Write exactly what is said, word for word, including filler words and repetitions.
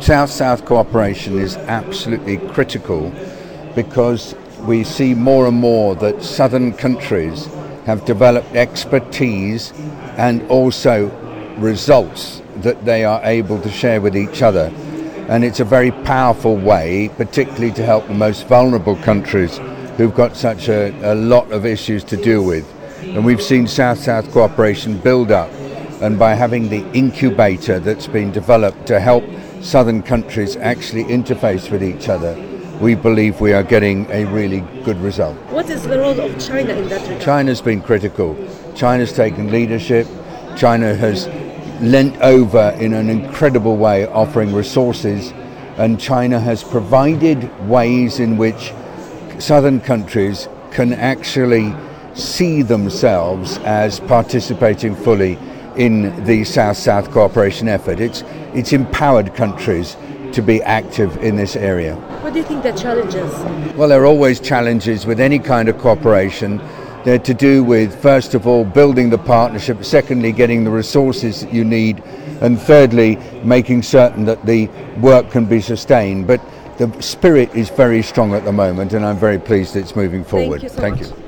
South-South cooperation is absolutely critical because we see more and more that southern countries have developed expertise and also results that they are able to share with each other. And it's a very powerful way, particularly to help the most vulnerable countries who've got such a, a lot of issues to deal with. And we've seen South-South cooperation build up, and by having the incubator that's been developed to help southern countries actually interface with each other, we believe we are getting a really good result. What is the role of China in that regard? China's been critical. China's taken leadership. China has lent over in an incredible way, offering resources, and China has provided ways in which southern countries can actually see themselves as participating fully in the South-South cooperation effort. It's, it's empowered countries to be active in this area. What do you think the challenges? Well, there are always challenges with any kind of cooperation. They're to do with, first of all, building the partnership, secondly, getting the resources that you need, and thirdly, making certain that the work can be sustained. But the spirit is very strong at the moment, and I'm very pleased it's moving forward. Thank you so Thank much. you.